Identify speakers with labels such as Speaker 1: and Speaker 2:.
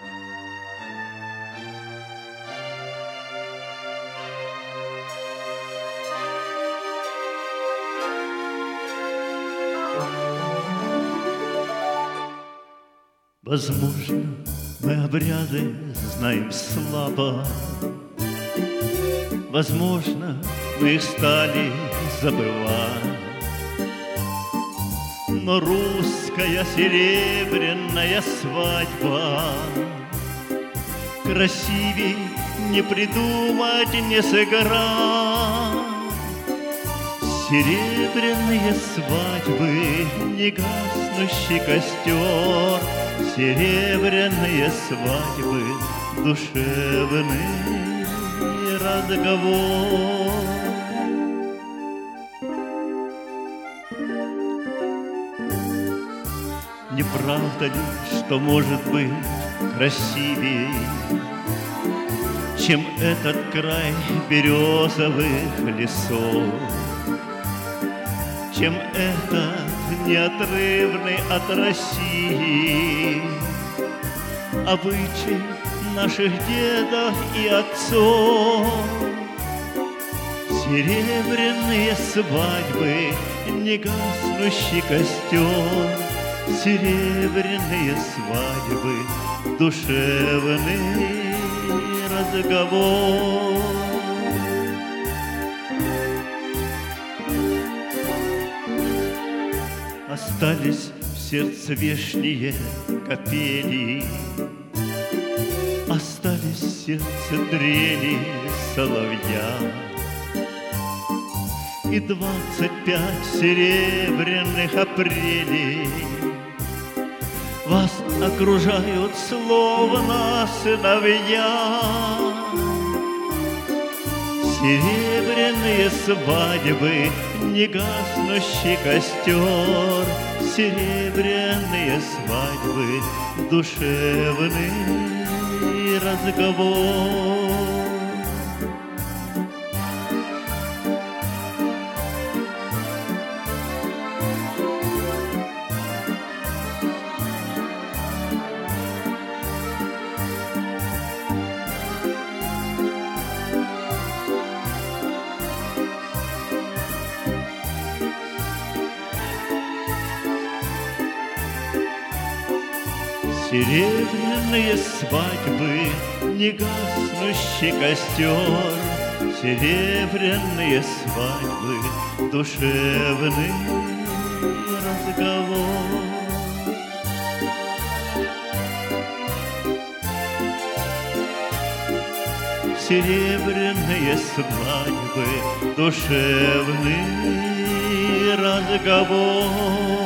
Speaker 1: Возможно, мы обряды знаем слабо, возможно, мы их стали забывать, но русская серебряная свадьба красивей не придумать, не сыграть. Серебряные свадьбы, негаснущий костер, серебряные свадьбы, душевный разговор. Не правда ли, что может быть красивей, чем этот край березовых лесов, чем этот неотрывный от России обычай наших дедов и отцов? Серебряные свадьбы, негаснущий костер, серебряные свадьбы, душевный разговор. Остались в сердце вешние капели, остались в сердце трели соловья, и 25 серебряных апрелей вас окружают словно сыновья. Серебряные свадьбы, негаснущий костер, серебряные свадьбы, душевный разговор. Серебряные свадьбы, негаснущий костер, серебряные свадьбы, душевный разговор. Серебряные свадьбы, душевный разговор.